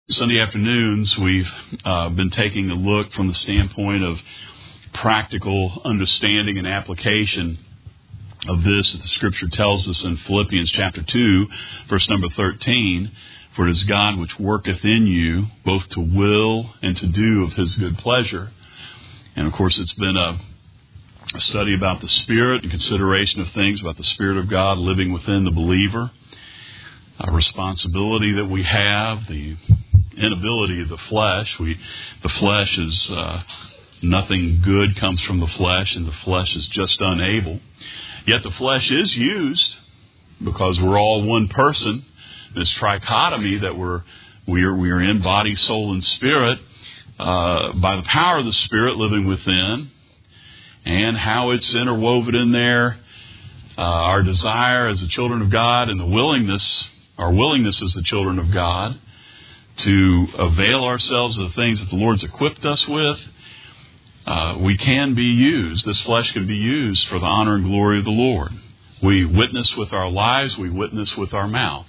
Sunday afternoons, we've been taking a look from the standpoint of practical understanding and application of this that the Scripture tells us in Philippians chapter 2, verse number 13, "For it is God which worketh in you, both to will and to do of His good pleasure." And of course, it's been a study about the Spirit and consideration of things about the Spirit of God living within the believer, a responsibility that we have, the inability of the flesh. The flesh is nothing good comes from the flesh, and the flesh is just unable. Yet the flesh is used because we're all one person. This trichotomy that we are in, body, soul, and spirit, by the power of the Spirit living within, and how it's interwoven in there. Our desire as the children of God, and our willingness as the children of God, to avail ourselves of the things that the Lord's equipped us with, we can be used. This flesh can be used for the honor and glory of the Lord. We witness with our lives. We witness with our mouth.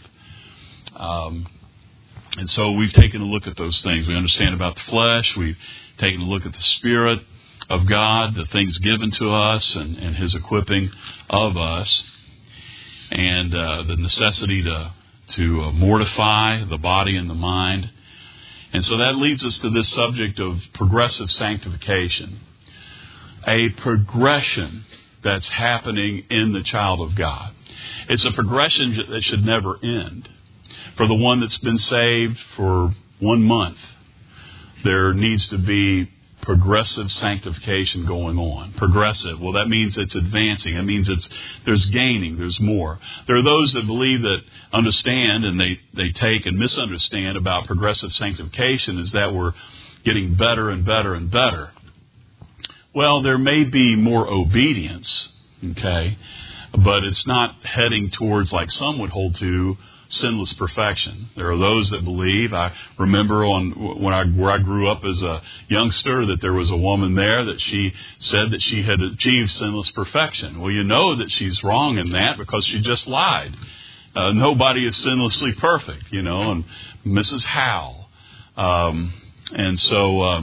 And so we've taken a look at those things. We understand about the flesh. We've taken a look at the Spirit of God, the things given to us, and His equipping of us, and the necessity to mortify the body and the mind. And so that leads us to this subject of progressive sanctification. A progression that's happening in the child of God. It's a progression that should never end. For the one that's been saved for 1 month, there needs to be progressive sanctification going on. Progressive. Well, that means it's advancing. It means there's gaining. There's more. There are those that believe that understand, and they take and misunderstand about progressive sanctification is that we're getting better and better and better. Well, there may be more obedience, okay, but it's not heading towards, like some would hold to, sinless perfection. There are those that believe. I remember where I grew up as a youngster that there was a woman there that she said that she had achieved sinless perfection. Well, you know that she's wrong in that because she just lied. Nobody is sinlessly perfect, and Mrs. Howell. And so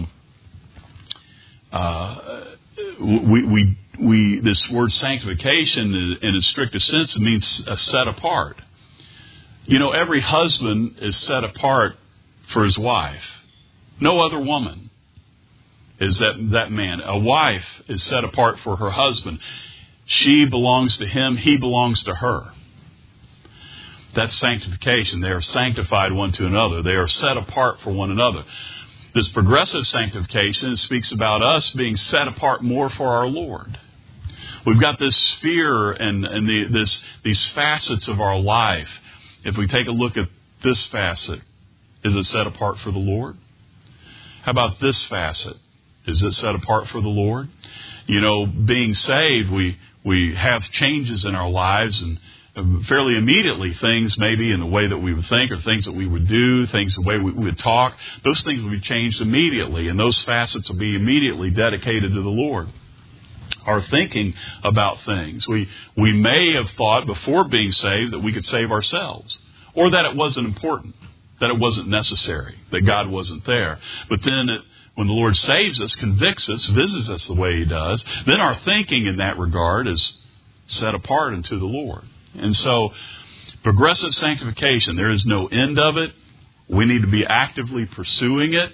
we this word sanctification in its strictest sense means set apart. Every husband is set apart for his wife. No other woman is that man. A wife is set apart for her husband. She belongs to him. He belongs to her. That's sanctification. They are sanctified one to another. They are set apart for one another. This progressive sanctification speaks about us being set apart more for our Lord. We've got this sphere and these facets of our life. If we take a look at this facet, is it set apart for the Lord? How about this facet? Is it set apart for the Lord? Being saved, we have changes in our lives, and fairly immediately things maybe in the way that we would think, or things that we would do, things the way we would talk, those things will be changed immediately, and those facets will be immediately dedicated to the Lord. Our thinking about things. We may have thought before being saved that we could save ourselves, or that it wasn't important, that it wasn't necessary, that God wasn't there. But then when the Lord saves us, convicts us, visits us the way He does, then our thinking in that regard is set apart unto the Lord. And so, progressive sanctification, there is no end of it. We need to be actively pursuing it,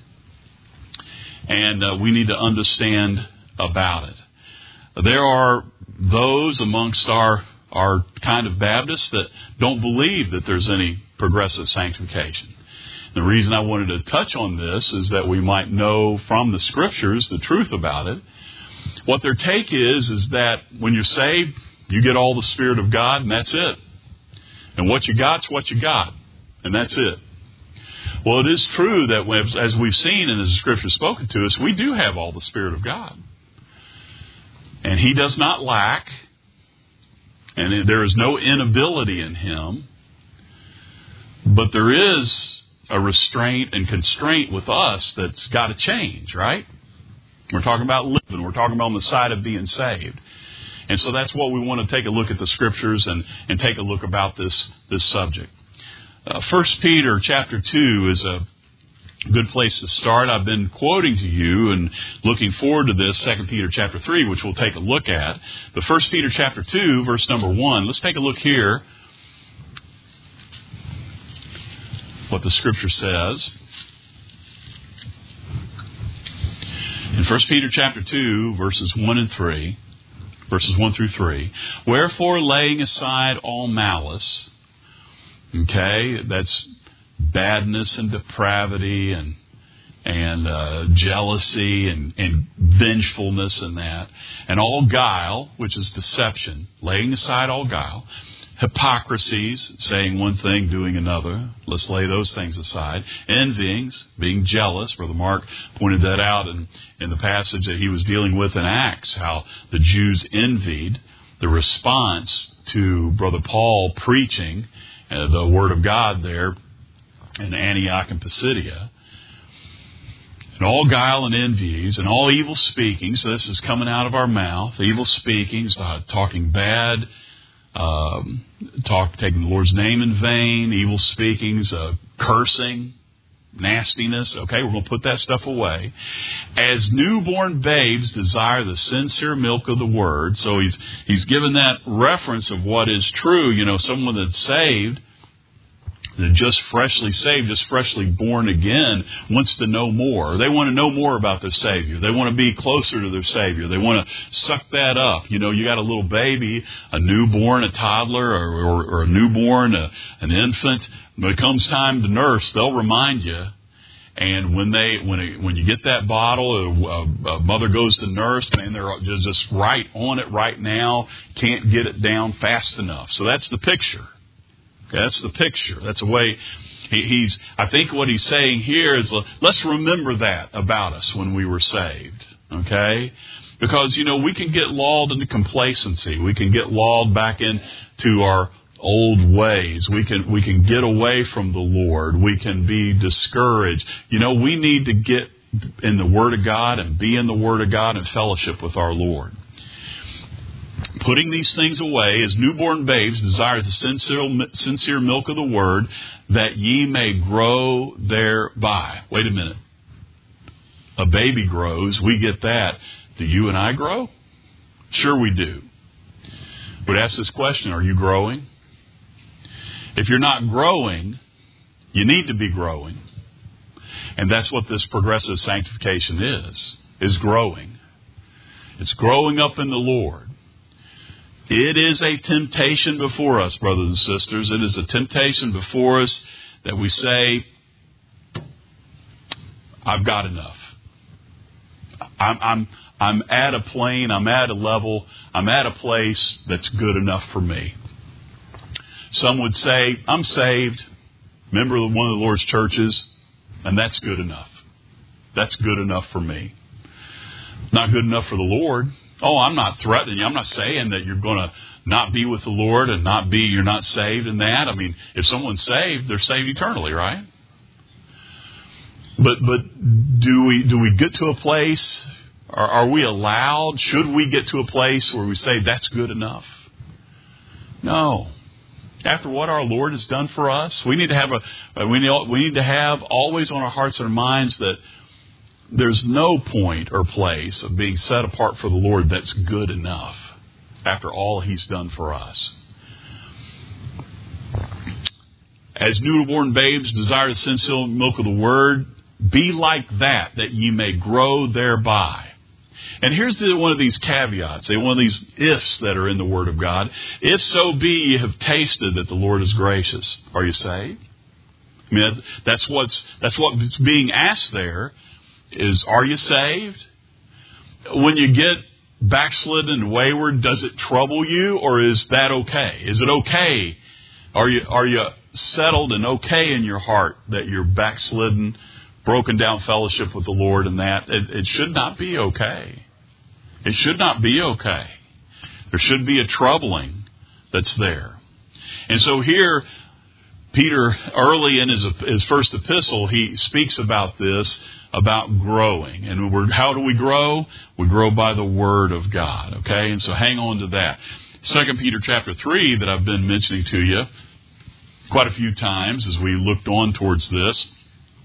and we need to understand about it. There are those amongst our kind of Baptists that don't believe that there's any progressive sanctification. The reason I wanted to touch on this is that we might know from the Scriptures the truth about it. What their take is that when you're saved, you get all the Spirit of God, and that's it. And what you got's what you got, and that's it. Well, it is true that as we've seen and as the Scripture spoken to us, we do have all the Spirit of God. And He does not lack, and there is no inability in Him. But there is a restraint and constraint with us that's got to change, right? We're talking about living. We're talking about on the side of being saved. And so that's what we want to take a look at the Scriptures and take a look about this subject. 1 Peter chapter 2 is good place to start. I've been quoting to you and looking forward to this, 2 Peter chapter 3, which we'll take a look at. But 1 Peter chapter 2, verse number 1. Let's take a look here what the Scripture says. In 1 Peter chapter 2, verses 1 through 3. Wherefore, laying aside all malice, okay, that's badness and depravity and jealousy and vengefulness and that, and all guile, which is deception, laying aside all guile, hypocrisies, saying one thing, doing another. Let's lay those things aside. Envyings, being jealous. Brother Mark pointed that out in the passage that he was dealing with in Acts, how the Jews envied the response to Brother Paul preaching the Word of God there in Antioch and Pisidia. And all guile and envies and all evil speakings. So this is coming out of our mouth. Evil speakings, talking bad, taking the Lord's name in vain, evil speakings, cursing, nastiness. Okay, we're going to put that stuff away. As newborn babes desire the sincere milk of the Word. So he's given that reference of what is true. You know, someone that's saved, that just freshly saved, just freshly born again, wants to know more. They want to know more about their Savior. They want to be closer to their Savior. They want to suck that up. You know, you got a little baby, a newborn, a toddler, or a newborn, an infant. When it comes time to nurse, they'll remind you. And when you get that bottle, a mother goes to nurse, man, they're just right on it right now. Can't get it down fast enough. So that's the picture. Okay, that's the picture. That's the way I think what he's saying here is, let's remember that about us when we were saved. Okay? Because, you know, we can get lulled into complacency. We can get lulled back into our old ways. We can get away from the Lord. We can be discouraged. You know, we need to get in the Word of God and be in the Word of God and fellowship with our Lord. Putting these things away as newborn babes desire the sincere milk of the Word, that ye may grow thereby. Wait a minute. A baby grows. We get that. Do you and I grow? Sure we do. Would ask this question, are you growing? If you're not growing, you need to be growing. And that's what this progressive sanctification is growing. It's growing up in the Lord. It is a temptation before us, brothers and sisters. It is a temptation before us that we say, I've got enough. I'm at a plane, I'm at a level, I'm at a place that's good enough for me. Some would say, I'm saved, member of one of the Lord's churches, and that's good enough. That's good enough for me. Not good enough for the Lord. Oh, I'm not threatening you. I'm not saying that you're going to not be with the Lord and you're not saved in that. I mean, if someone's saved, they're saved eternally, right? But do we get to a place, are we allowed, should we get to a place where we say that's good enough? No. After what our Lord has done for us, we need to have always on our hearts and our minds that there's no point or place of being set apart for the Lord that's good enough after all He's done for us. As newborn babes desire the sincere milk of the Word, be like that ye may grow thereby. And here's one of these caveats, one of these ifs that are in the Word of God. If so be ye have tasted that the Lord is gracious. Are you saved? I mean, that's what's being asked there. Are you saved? When you get backslidden and wayward, does it trouble you, or is that okay? Is it okay? Are you settled and okay in your heart that you're backslidden, broken down fellowship with the Lord, and that it should not be okay. It should not be okay. There should be a troubling that's there. And so here, Peter, early in his first epistle, he speaks about this, about growing. And how do we grow? We grow by the Word of God. Okay? And so hang on to that. 2 Peter chapter 3 that I've been mentioning to you quite a few times as we looked on towards this.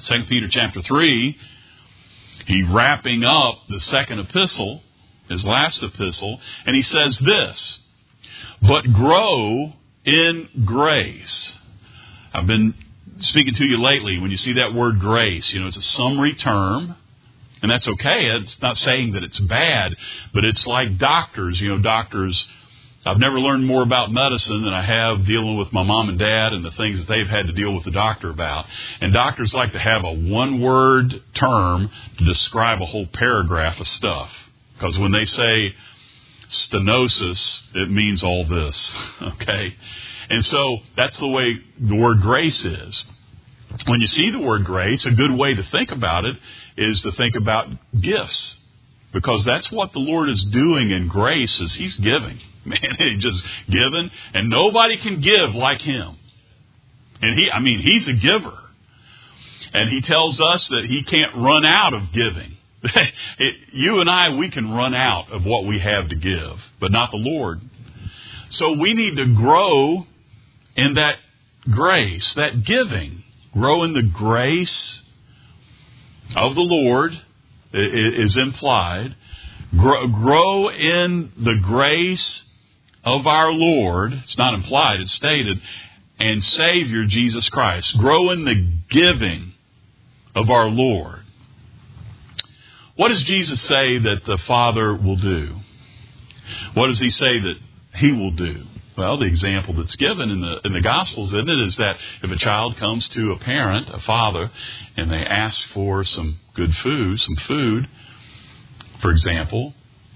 2 Peter chapter 3, he's wrapping up the second epistle, his last epistle, and he says this, but grow in grace. I've been speaking to you lately, when you see that word grace, it's a summary term, and that's okay. It's not saying that it's bad, but it's like doctors. Doctors, I've never learned more about medicine than I have dealing with my mom and dad and the things that they've had to deal with the doctor about. And doctors like to have a one-word term to describe a whole paragraph of stuff. Because when they say stenosis, it means all this, okay? And so that's the way the word grace is. When you see the word grace, a good way to think about it is to think about gifts. Because that's what the Lord is doing in grace is He's giving. Man, He's just giving, and nobody can give like Him. And He's a giver. And He tells us that He can't run out of giving. You and I, we can run out of what we have to give, but not the Lord. So we need to grow in that grace, that giving. Grow in the grace of the Lord is implied. Grow in the grace of our Lord. It's not implied, it's stated. And Savior Jesus Christ. Grow in the giving of our Lord. What does Jesus say that the Father will do? What does He say that He will do? Well, the example that's given in the Gospels, isn't it, is that if a child comes to a parent, a father, and they ask for some good food, for example,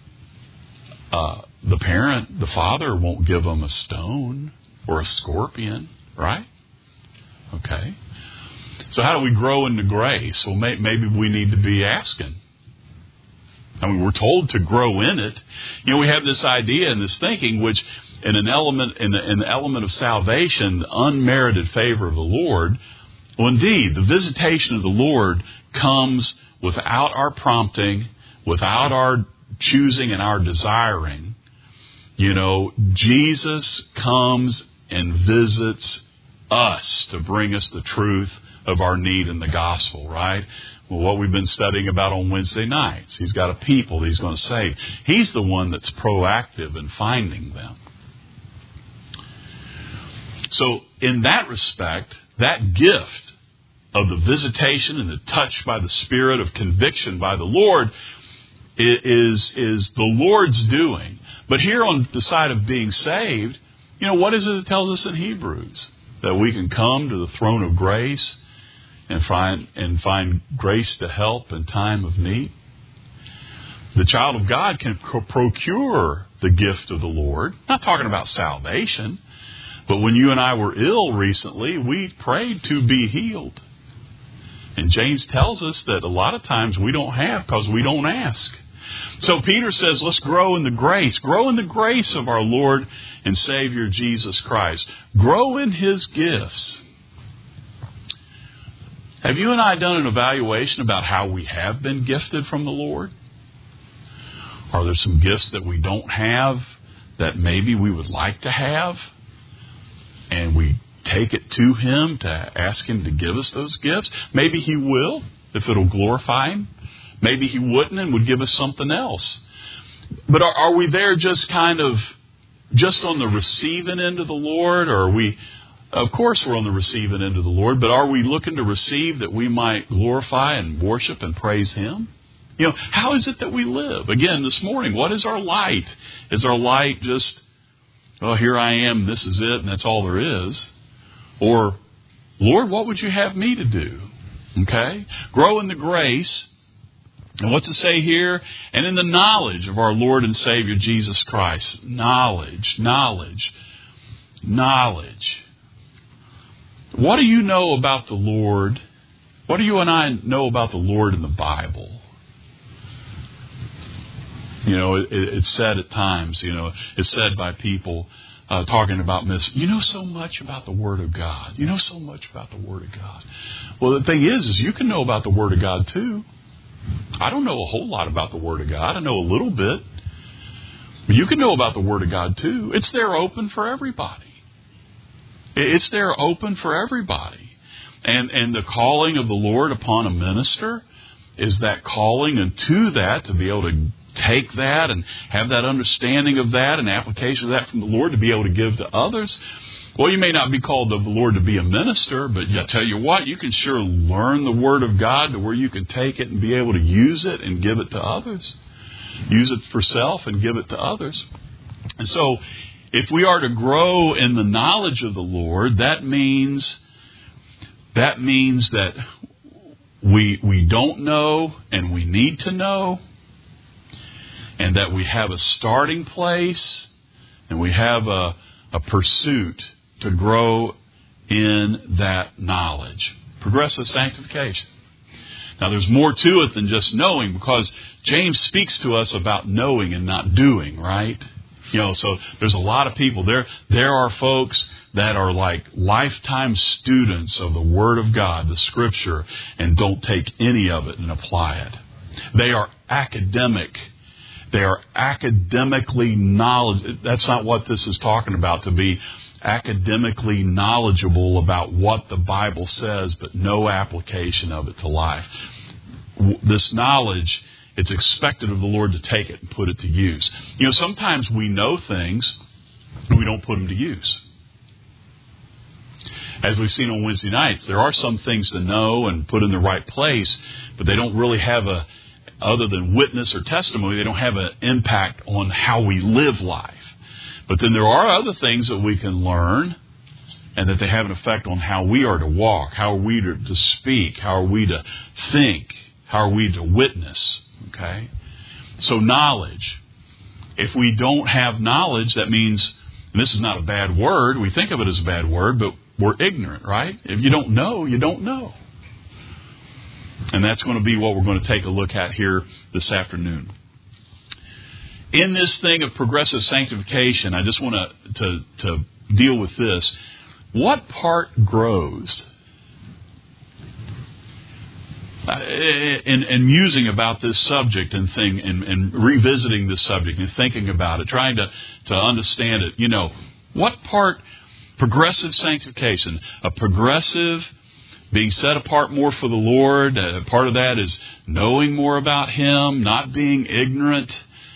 the father won't give them a stone or a scorpion, right? Okay. So how do we grow into grace? Well, maybe we need to be asking. We're told to grow in it. We have this idea and this thinking, which in the element of salvation, the unmerited favor of the Lord. Well, indeed, the visitation of the Lord comes without our prompting, without our choosing and our desiring. Jesus comes and visits us to bring us the truth of our need in the gospel, right? Well, what we've been studying about on Wednesday nights. He's got a people that He's going to save. He's the one that's proactive in finding them. So in that respect, that gift of the visitation and the touch by the Spirit of conviction by the Lord is the Lord's doing. But here on the side of being saved, what is it that tells us in Hebrews? That we can come to the throne of grace and find grace to help in time of need. The child of God can procure the gift of the Lord. Not talking about salvation, but when you and I were ill recently, we prayed to be healed. And James tells us that a lot of times we don't have because we don't ask. So Peter says, let's grow in the grace. Grow in the grace of our Lord and Savior Jesus Christ. Grow in His gifts. Have you and I done an evaluation about how we have been gifted from the Lord? Are there some gifts that we don't have that maybe we would like to have? And we take it to Him to ask Him to give us those gifts. Maybe He will, if it'll glorify Him. Maybe He wouldn't and would give us something else. But are we there just on the receiving end of the Lord? Or are we, of course we're on the receiving end of the Lord, but are we looking to receive that we might glorify and worship and praise Him? How is it that we live? Again, this morning, what is our light? Is our light just, oh, here I am, this is it, and that's all there is? Or, Lord, what would you have me to do? Okay? Grow in the grace. And what's it say here? And in the knowledge of our Lord and Savior Jesus Christ. Knowledge. What do you know about the Lord? What do you and I know about the Lord in the Bible? It's said at times, it's said by people talking about you know so much about the Word of God. You know so much about the Word of God. Well, the thing is you can know about the Word of God too. I don't know a whole lot about the Word of God. I know a little bit. But you can know about the Word of God too. It's there open for everybody. It's there open for everybody. And the calling of the Lord upon a minister is that calling into that to be able to take that and have that understanding of that and application of that from the Lord to be able to give to others. Well, you may not be called of the Lord to be a minister, but I tell you what, you can sure learn the Word of God to where you can take it and be able to use it and give it to others. Use it for self and give it to others. And so, if we are to grow in the knowledge of the Lord, that means that we don't know and we need to know, and that we have a starting place and we have a pursuit to grow in that knowledge. Progressive sanctification. Now, there's more to it than just knowing, because James speaks to us about knowing and not doing, right? So there's a lot of people. There are folks that are like lifetime students of the Word of God, the Scripture, and don't take any of it and apply it. They are academic. They are academically knowledgeable. That's not what this is talking about, to be academically knowledgeable about what the Bible says, but no application of it to life. This knowledge, it's expected of the Lord to take it and put it to use. Sometimes we know things and we don't put them to use. As we've seen on Wednesday nights, there are some things to know and put in the right place, but they don't really have other than witness or testimony, they don't have an impact on how we live life. But then there are other things that we can learn and that they have an effect on how we are to walk, how are we to speak, how are we to think, how are we to witness. Okay? So knowledge. If we don't have knowledge, that means, and this is not a bad word, we think of it as a bad word, but we're ignorant, right? If you don't know, you don't know. And that's going to be what we're going to take a look at here this afternoon. In this thing of progressive sanctification, I just want to deal with this. What part grows? In musing about this subject and revisiting this subject and thinking about it, trying to understand it, what part, progressive sanctification, a progressive being set apart more for the Lord, part of that is knowing more about Him, not being ignorant,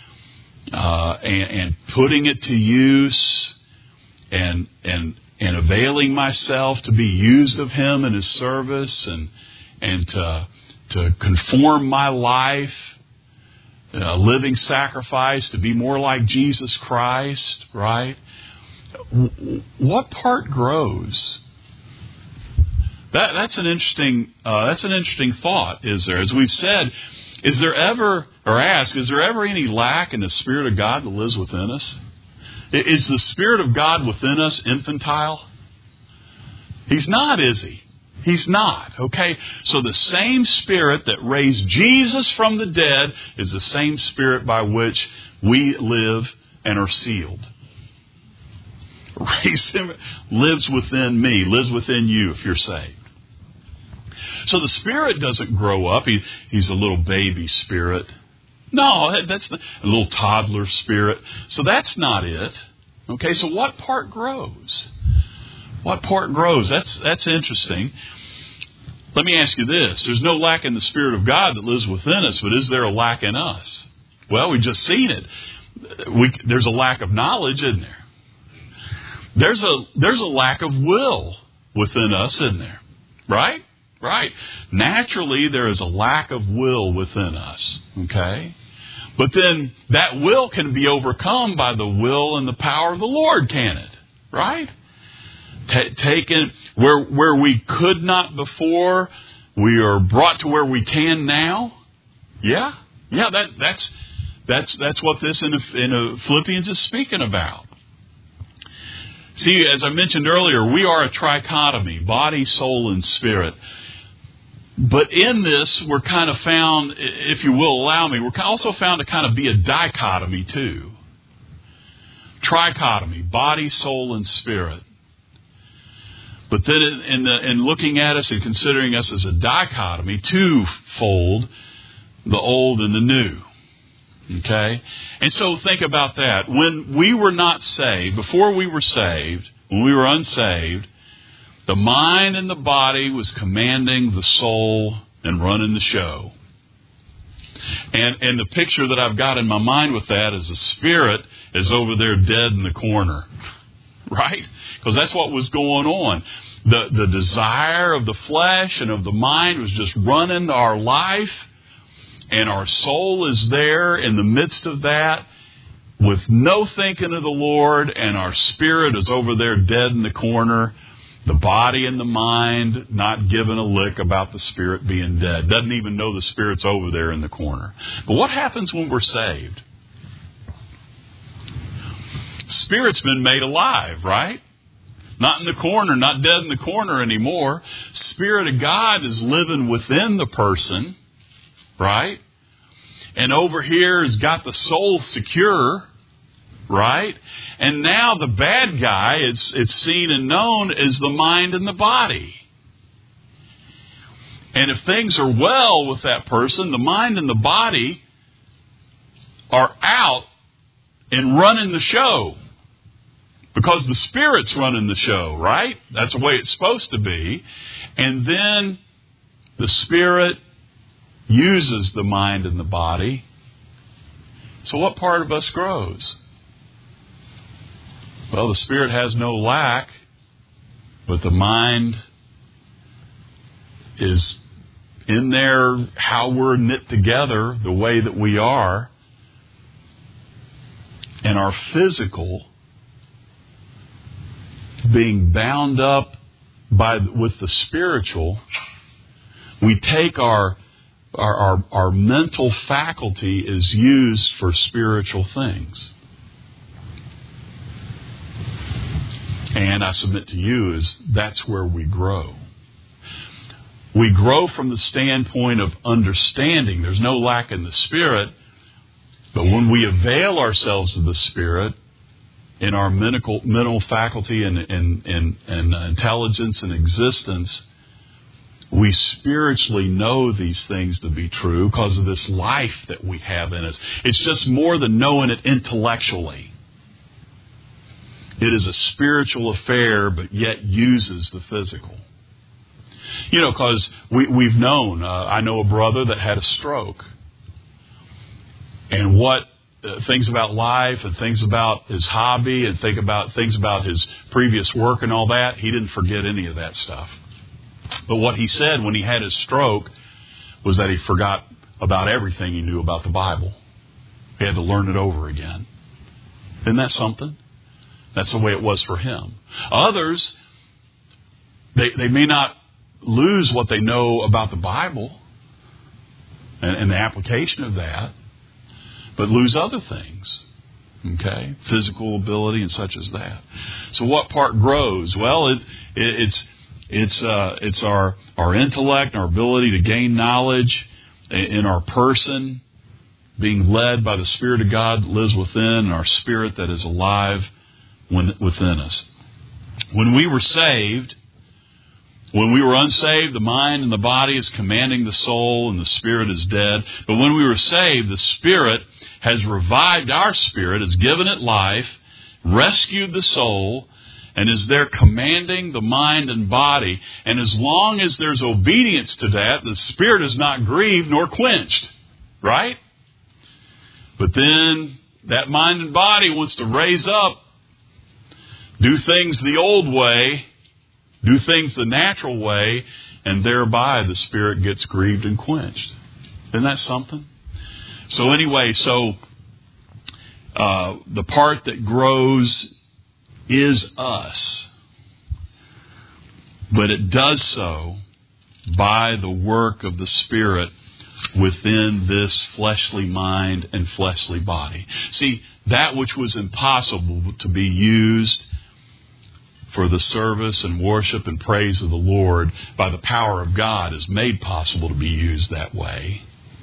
and putting it to use, and availing myself to be used of Him in His service, and to conform my life, a living sacrifice, to be more like Jesus Christ, right? What part grows? That's an interesting thought, is there? As we've said, is there ever any lack in the Spirit of God that lives within us? Is the Spirit of God within us infantile? He's not, is He? He's not, okay? So the same Spirit that raised Jesus from the dead is the same Spirit by which we live and are sealed. Lives within me, lives within you if you're saved. So the Spirit doesn't grow up. He's a little baby spirit. No, that's a little toddler spirit. So that's not it. Okay, so what part grows? What part grows? That's interesting. Let me ask you this. There's no lack in the Spirit of God that lives within us, but is there a lack in us? Well, we've just seen it. There's a lack of knowledge, isn't there? There's a lack of will within us, isn't there? Right? Right. Naturally, there is a lack of will within us. Okay? But then that will can be overcome by the will and the power of the Lord, can it? Right? Taken where we could not before, we are brought to where we can now. Yeah. That's what this in Philippians is speaking about. See, as I mentioned earlier, we are a trichotomy, body, soul, and spirit. But in this, we're kind of found, if you will allow me, we're also found to kind of be a dichotomy too. Trichotomy, body, soul, and spirit. But then in looking at us and considering us as a dichotomy, twofold, the old and the new. Okay? And so think about that. When we were not saved, before we were saved, when we were unsaved, The mind and the body was commanding the soul and running the show. And the picture that I've got in my mind with that is the spirit is over there dead in the corner. Right? Because that's what was going on. The desire of the flesh and of the mind was just running our life. And our soul is there in the midst of that with no thinking of the Lord. And our spirit is over there dead in the corner. The body and the mind not giving a lick about the spirit being dead. Doesn't even know the spirit's over there in the corner. But what happens when we're saved? Spirit's been made alive, right? Not in the corner, not dead in the corner anymore. Spirit of God is living within the person, right? And over here has got the soul secure, right? And now the bad guy, it's seen and known as the mind and the body. And if things are well with that person, the mind and the body are out and running the show. Because the Spirit's running the show, right? That's the way it's supposed to be. And then the Spirit uses the mind and the body. So what part of us grows? Well, the Spirit has no lack, but the mind is in there, how we're knit together, the way that we are. And our physical being bound up with the spiritual, we take our mental faculty is used for spiritual things. And I submit to you is that's where we grow. We grow from the standpoint of understanding. There's no lack in the Spirit, but when we avail ourselves of the Spirit, in our mental faculty and intelligence and existence, we spiritually know these things to be true because of this life that we have in us. It's just more than knowing it intellectually. It is a spiritual affair, but yet uses the physical. You know, because we've known, I know a brother that had a stroke. And what things about life and things about his hobby and things about his previous work and all that, he didn't forget any of that stuff. But what he said when he had his stroke was that he forgot about everything he knew about the Bible. He had to learn it over again. Isn't that something? That's the way it was for him. Others, they may not lose what they know about the Bible and the application of that, but lose other things, okay? Physical ability and such as that. So what part grows? Well, it's our intellect, our ability to gain knowledge in our person, being led by the Spirit of God that lives within, and our spirit that is alive within us. When we were saved, when we were unsaved, the mind and the body is commanding the soul and the spirit is dead. But when we were saved, the Spirit has revived our spirit, has given it life, rescued the soul, and is there commanding the mind and body. And as long as there's obedience to that, the Spirit is not grieved nor quenched. Right? But then that mind and body wants to raise up, do things the old way, do things the natural way, and thereby the Spirit gets grieved and quenched. Isn't that something? So anyway, the part that grows is us. But it does so by the work of the Spirit within this fleshly mind and fleshly body. See, that which was impossible to be used for the service and worship and praise of the Lord by the power of God is made possible to be used that way.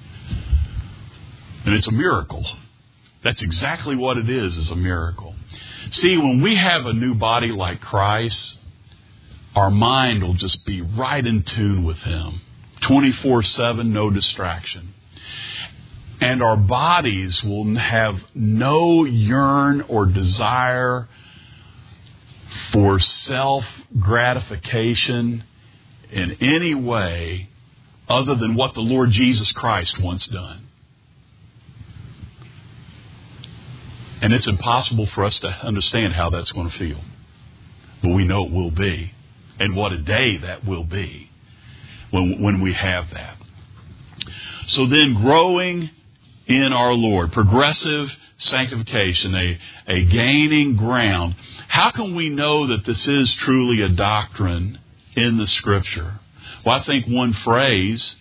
And it's a miracle. That's exactly what it is a miracle. See, when we have a new body like Christ, our mind will just be right in tune with Him. 24/7, no distraction. And our bodies will have no yearn or desire for self-gratification in any way other than what the Lord Jesus Christ once done. And it's impossible for us to understand how that's going to feel. But we know it will be. And what a day that will be when we have that. So then growing in our Lord, progressive sanctification, a gaining ground. How can we know that this is truly a doctrine in the Scripture? Well, I think one phrase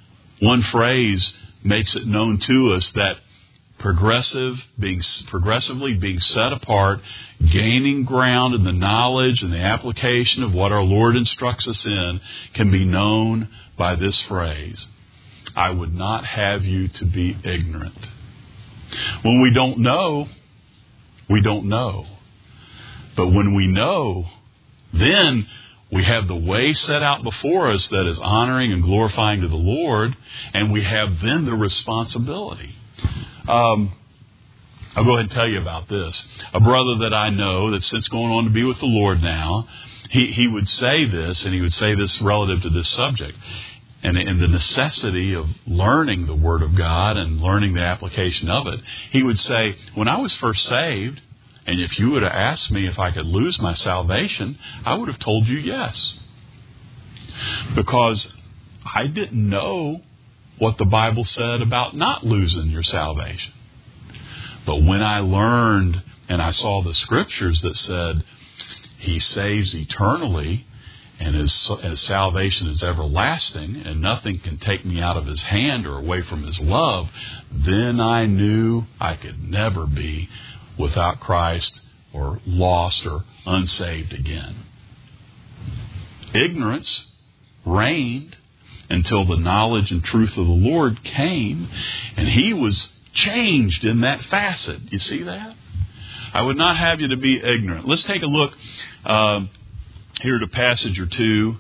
makes it known to us that progressively being set apart, gaining ground in the knowledge and the application of what our Lord instructs us in can be known by this phrase: I would not have you to be ignorant. When we don't know, we don't know. But when we know, then we have the way set out before us that is honoring and glorifying to the Lord, and we have then the responsibility. I'll go ahead and tell you about this. A brother that I know that's since going on to be with the Lord now, he would say this, and he would say this relative to this subject, and the necessity of learning the Word of God and learning the application of it. He would say, when I was first saved, and if you would have asked me if I could lose my salvation, I would have told you yes. Because I didn't know what the Bible said about not losing your salvation. But when I learned and I saw the Scriptures that said He saves eternally and His salvation is everlasting and nothing can take me out of His hand or away from His love, then I knew I could never be without Christ or lost or unsaved again. Ignorance reigned until the knowledge and truth of the Lord came, and He was changed in that facet. You see that? I would not have you to be ignorant. Let's take a look here at a passage or two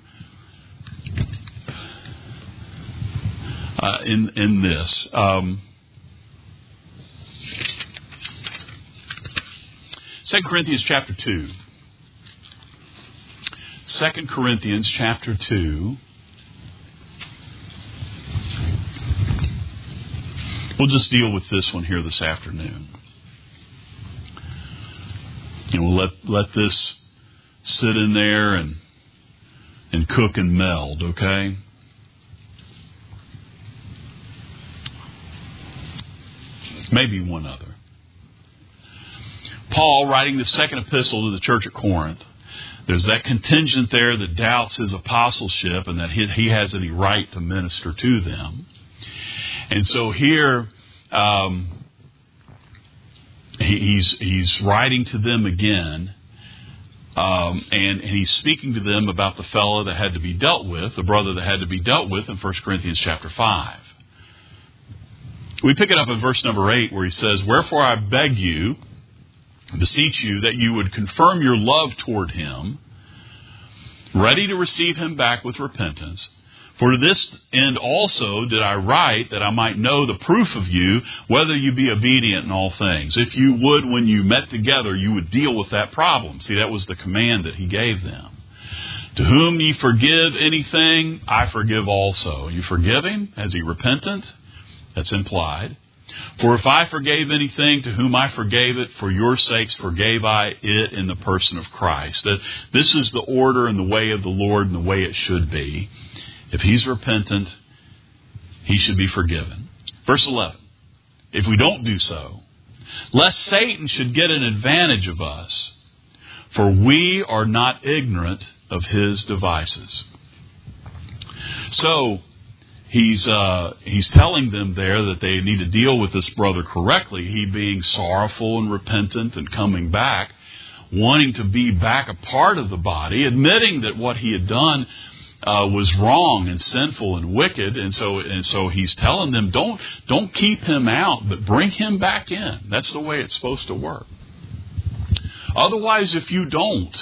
in this. 2 Corinthians chapter 2. 2 Corinthians chapter 2. We'll just deal with this one here this afternoon. And we'll let this sit in there and cook and meld, okay? Maybe one other. Paul, writing the second epistle to the church at Corinth, there's that contingent there that doubts his apostleship and that he has any right to minister to them. And so here, he's writing to them again, and he's speaking to them about the fellow that had to be dealt with, the brother that had to be dealt with in 1 Corinthians chapter 5. We pick it up in verse number 8 where he says, "Wherefore I beseech you that you would confirm your love toward him, ready to receive him back with repentance. For to this end also did I write, that I might know the proof of you, whether you be obedient in all things." If you would, when you met together, you would deal with that problem. See, that was the command that he gave them. "To whom ye forgive anything, I forgive also." You forgive him? Is he repentant? That's implied. "For if I forgave anything, to whom I forgave it, for your sakes forgave I it in the person of Christ." This is the order and the way of the Lord and the way it should be. If he's repentant, he should be forgiven. Verse 11. "If we don't do so, lest Satan should get an advantage of us, for we are not ignorant of his devices." So he's telling them there that they need to deal with this brother correctly. He being sorrowful and repentant and coming back, wanting to be back a part of the body, admitting that what he had done was wrong and sinful and wicked, and so he's telling them, don't keep him out, but bring him back in. That's the way it's supposed to work. Otherwise, if you don't,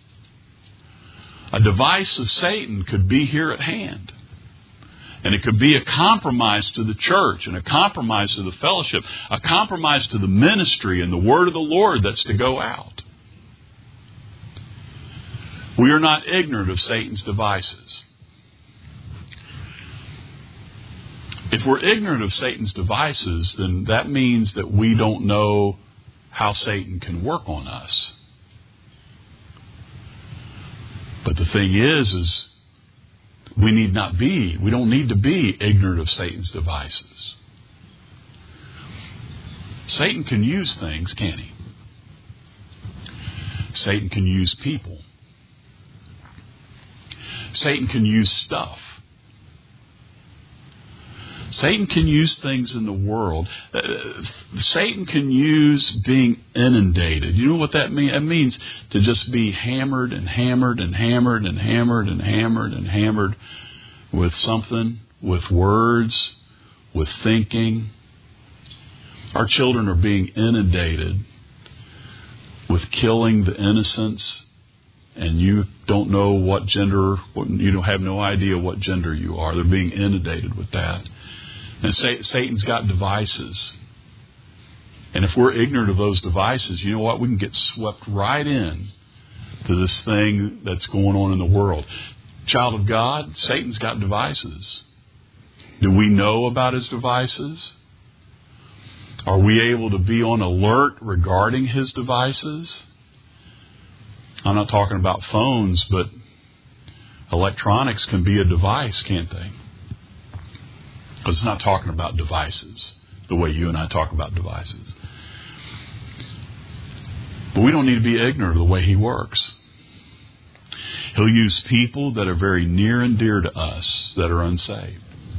a device of Satan could be here at hand. And it could be a compromise to the church and a compromise to the fellowship, a compromise to the ministry and the word of the Lord that's to go out. We are not ignorant of Satan's devices. If we're ignorant of Satan's devices, then that means that we don't know how Satan can work on us. But the thing is we don't need to be ignorant of Satan's devices. Satan can use things, can't he? Satan can use people. Satan can use stuff. Satan can use things in the world. Satan can use being inundated. You know what that means? It means to just be hammered and hammered and hammered and hammered and hammered and hammered with something, with words, with thinking. Our children are being inundated with killing the innocents, and you don't know what gender, you don't have no idea what gender you are. They're being inundated with that. And Satan's got devices. And if we're ignorant of those devices, you know what? We can get swept right in to this thing that's going on in the world. Child of God, Satan's got devices. Do we know about his devices? Are we able to be on alert regarding his devices? I'm not talking about phones, but electronics can be a device, can't they? But it's not talking about devices the way you and I talk about devices. But we don't need to be ignorant of the way he works. He'll use people that are very near and dear to us that are unsaved.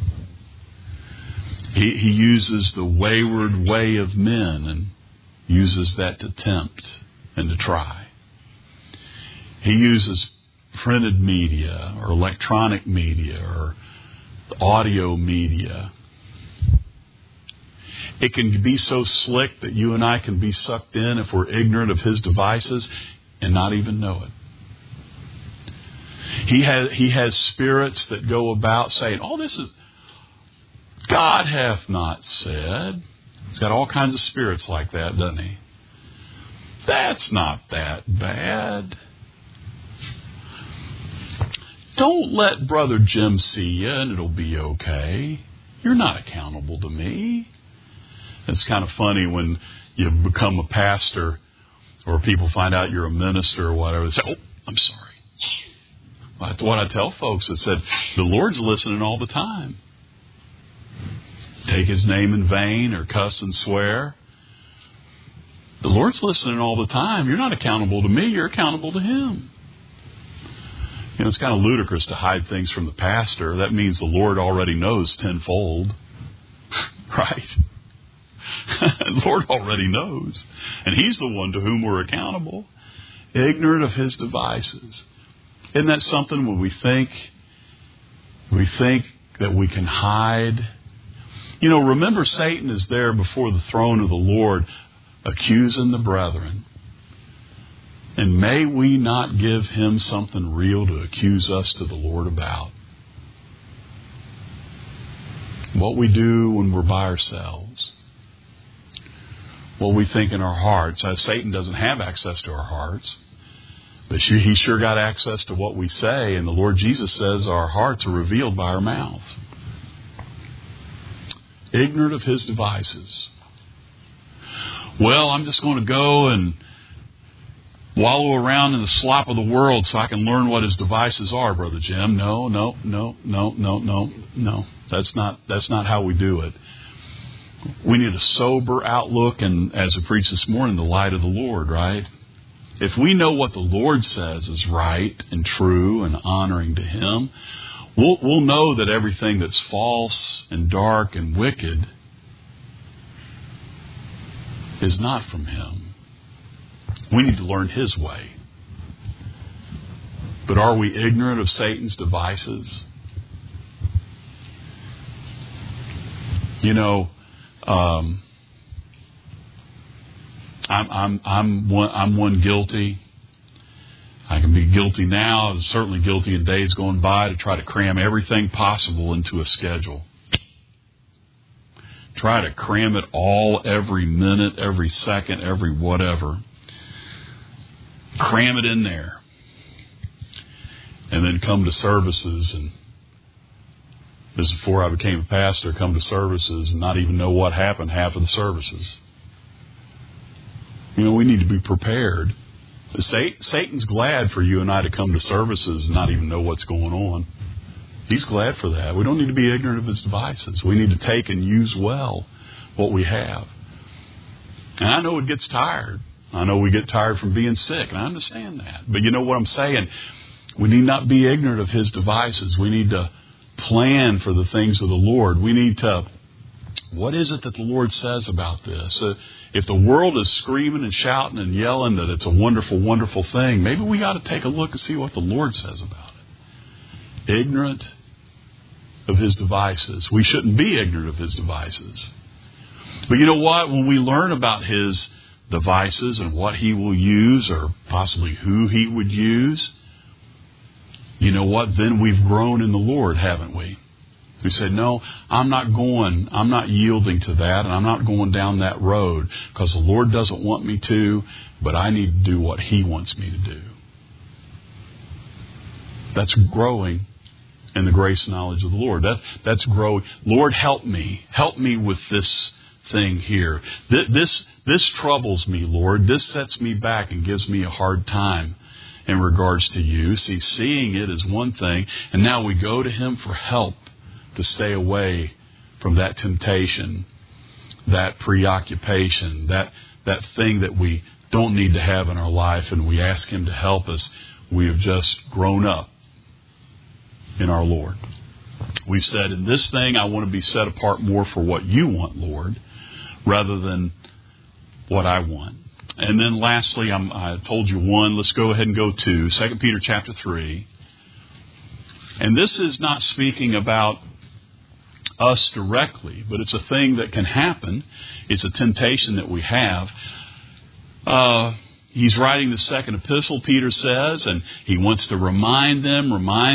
He uses the wayward way of men and uses that to tempt and to try. He uses printed media or electronic media or audio media. It can be so slick that you and I can be sucked in if we're ignorant of his devices and not even know it. He has spirits that go about saying, "Oh, this is God hath not said." He's got all kinds of spirits like that, doesn't he? That's not that bad. Don't let Brother Jim see you and it'll be okay. You're not accountable to me. It's kind of funny when you become a pastor or people find out you're a minister or whatever. They say, "Oh, I'm sorry." That's what I tell folks. I said, the Lord's listening all the time. Take his name in vain or cuss and swear. The Lord's listening all the time. You're not accountable to me. You're accountable to him. You know, it's kind of ludicrous to hide things from the pastor. That means the Lord already knows tenfold. Right? The Lord already knows. And he's the one to whom we're accountable. Ignorant of his devices. Isn't that something when we think that we can hide? You know, remember Satan is there before the throne of the Lord accusing the brethren. And may we not give him something real to accuse us to the Lord about. What we do when we're by ourselves. What we think in our hearts. Satan doesn't have access to our hearts. But he sure got access to what we say. And the Lord Jesus says our hearts are revealed by our mouth. Ignorant of his devices. Well, I'm just going to go and wallow around in the slop of the world so I can learn what his devices are, Brother Jim. No. That's not how we do it. We need a sober outlook and, as we preached this morning, the light of the Lord, right? If we know what the Lord says is right and true and honoring to him, we'll know that everything that's false and dark and wicked is not from him. We need to learn his way. But are we ignorant of Satan's devices? You know, I'm one guilty. I can be guilty now. I'm certainly guilty in days going by to try to cram everything possible into a schedule. Try to cram it all every minute, every second, every whatever. Cram it in there. and then come to services, and this is before I became a pastor, come to services and not even know what happened half of the services. You know, we need to be prepared. Satan's glad for you and I to come to services and not even know what's going on. He's glad for that. We don't need to be ignorant of his devices. We need to take and use well what we have. And I know it gets tired. I know we get tired from being sick, and I understand that. But you know what I'm saying? We need not be ignorant of his devices. We need to plan for the things of the Lord. We need to, what is it that the Lord says about this? If the world is screaming and shouting and yelling that it's a wonderful, wonderful thing, maybe we got to take a look and see what the Lord says about it. Ignorant of his devices. We shouldn't be ignorant of his devices. But you know what? When we learn about his devices and what he will use, or possibly who he would use, you know what? Then we've grown in the Lord, haven't we? We said, no, I'm not yielding to that, and I'm not going down that road because the Lord doesn't want me to, but I need to do what he wants me to do. That's growing in the grace and knowledge of the Lord. That's growing. Lord, help me. Help me with this thing here. This troubles me, Lord. This sets me back and gives me a hard time in regards to you. See, seeing it is one thing, and now we go to him for help to stay away from that temptation, that preoccupation, that thing that we don't need to have in our life, and we ask him to help us. We have just grown up in our Lord. We've said, in this thing, I want to be set apart more for what you want, Lord, rather than what I want. And then lastly, I told you one. Let's go ahead and go to 2 Peter chapter 3. And this is not speaking about us directly, but it's a thing that can happen. It's a temptation that we have. He's writing the second epistle, Peter says, and he wants to remind them.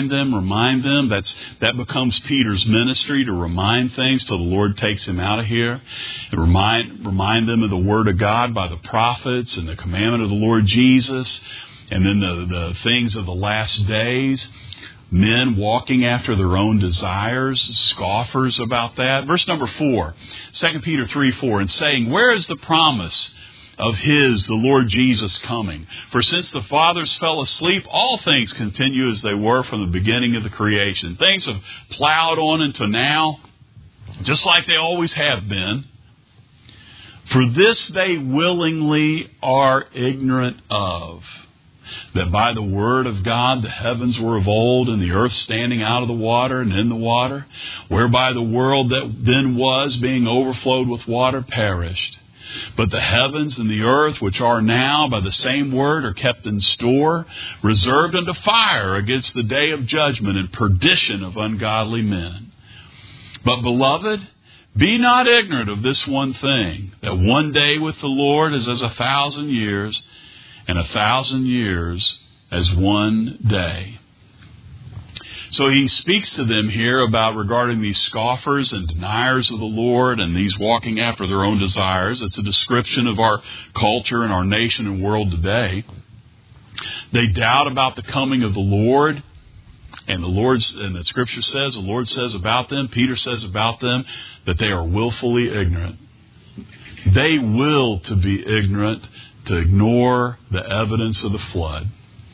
That becomes Peter's ministry, to remind things till the Lord takes him out of here. And remind them of the Word of God by the prophets and the commandment of the Lord Jesus, and then the things of the last days. Men walking after their own desires, scoffers about that. Verse number 4, 2 Peter 3:4, and saying, where is the promise of the Lord Jesus, coming? For since the fathers fell asleep, all things continue as they were from the beginning of the creation. Things have plowed on into now, just like they always have been. For this they willingly are ignorant of, that by the word of God the heavens were of old, and the earth standing out of the water and in the water, whereby the world that then was, being overflowed with water, perished. But the heavens and the earth, which are now by the same word, are kept in store, reserved unto fire against the day of judgment and perdition of ungodly men. But, beloved, be not ignorant of this one thing, that one day with the Lord is as 1,000 years, and 1,000 years as one day. So he speaks to them here about regarding these scoffers and deniers of the Lord and these walking after their own desires. It's a description of our culture and our nation and world today. They doubt about the coming of the Lord, and the Scripture says, the Lord says about them, Peter says about them, that they are willfully ignorant. They will to be ignorant, to ignore the evidence of the flood.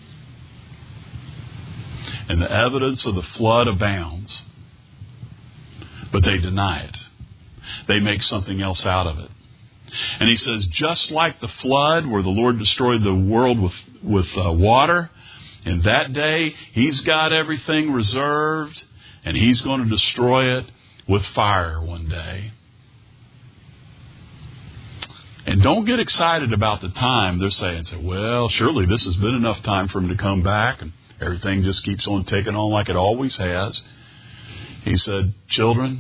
And the evidence of the flood abounds. But they deny it. They make something else out of it. And he says, just like the flood where the Lord destroyed the world with water, in that day he's got everything reserved, and he's going to destroy it with fire one day. And don't get excited about the time. They're saying, well, surely this has been enough time for him to come back, and everything just keeps on ticking on like it always has. He said, children,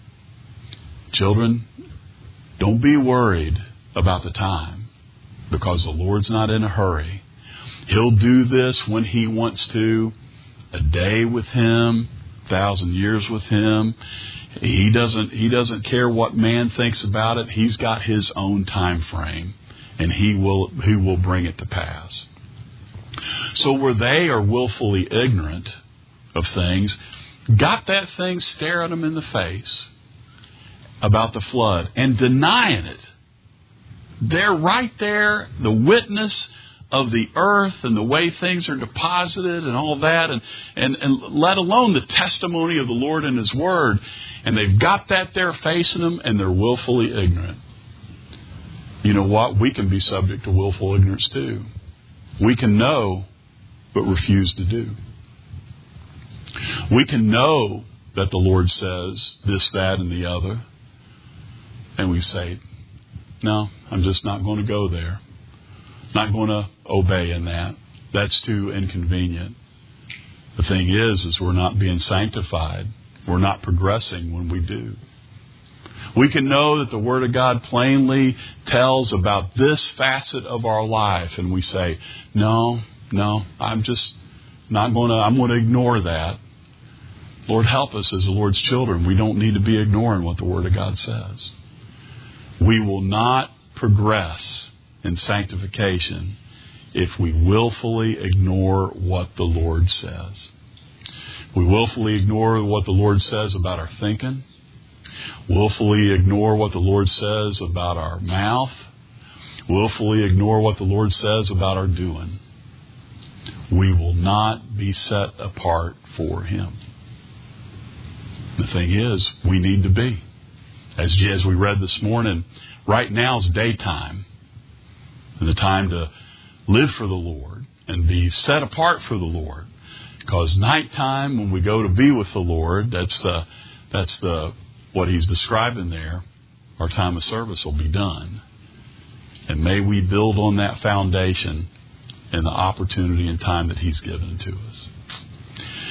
don't be worried about the time, because the Lord's not in a hurry. He'll do this when he wants to. A day with him, 1,000 years with him. He doesn't care what man thinks about it. He's got his own time frame, and he will bring it to pass. So where they are willfully ignorant of things, got that thing staring them in the face about the flood and denying it. They're right there, the witness of the earth and the way things are deposited and all that, and let alone the testimony of the Lord and His Word. And they've got that there facing them, and they're willfully ignorant. You know what? We can be subject to willful ignorance too. We can know, but refuse to do. We can know that the Lord says this, that, and the other, and we say, no, I'm just not going to go there. Not going to obey in that. That's too inconvenient. The thing is we're not being sanctified. We're not progressing when we do. We can know that the Word of God plainly tells about this facet of our life, and we say, no, I'm just not going to, I'm going to ignore that. Lord, help us as the Lord's children. We don't need to be ignoring what the Word of God says. We will not progress in sanctification if we willfully ignore what the Lord says. We willfully ignore what the Lord says about our thinking. Willfully ignore what the Lord says about our mouth. Willfully ignore what the Lord says about our doing. We will not be set apart for Him. The thing is, we need to be. As we read this morning, right now is daytime. And the time to live for the Lord and be set apart for the Lord. Because nighttime, when we go to be with the Lord, that's what He's describing there. Our time of service will be done. And may we build on that foundation and the opportunity and time that He's given to us.